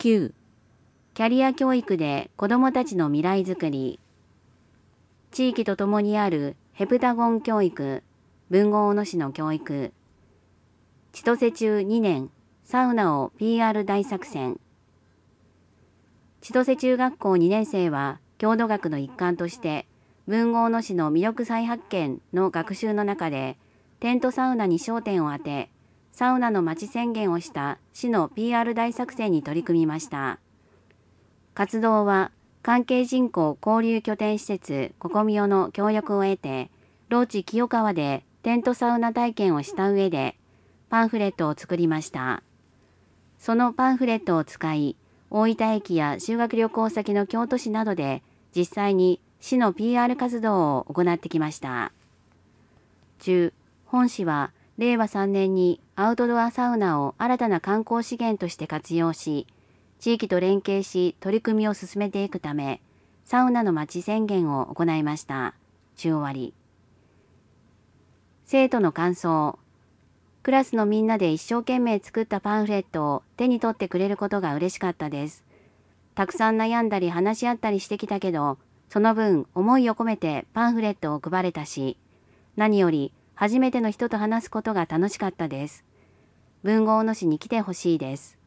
9、キャリア教育で子どもたちの未来づくり。地域とともにあるヘプタゴン教育、豊後大野市の教育。千歳中2年、サウナを PR 大作戦。千歳中学校2年生は、郷土学の一環として、豊後大野市の魅力再発見の学習の中で、テントサウナに焦点を当て、サウナの街宣言をした市の PR 大作戦に取り組みました。活動は、関係人口交流拠点施設ココミオの協力を得て、ローチ清川でテントサウナ体験をした上で、パンフレットを作りました。そのパンフレットを使い、大分駅や修学旅行先の京都市などで、実際に市の PR 活動を行ってきました。10、本市は令和3年にアウトドアサウナを新たな観光資源として活用し、地域と連携し取り組みを進めていくため、サウナの街宣言を行いました。中終わり。生徒の感想。クラスのみんなで一生懸命作ったパンフレットを手に取ってくれることが嬉しかったです。たくさん悩んだり話し合ったりしてきたけど、その分思いを込めてパンフレットを配れたし、何より初めての人と話すことが楽しかったです。豊後大野市に来てほしいです。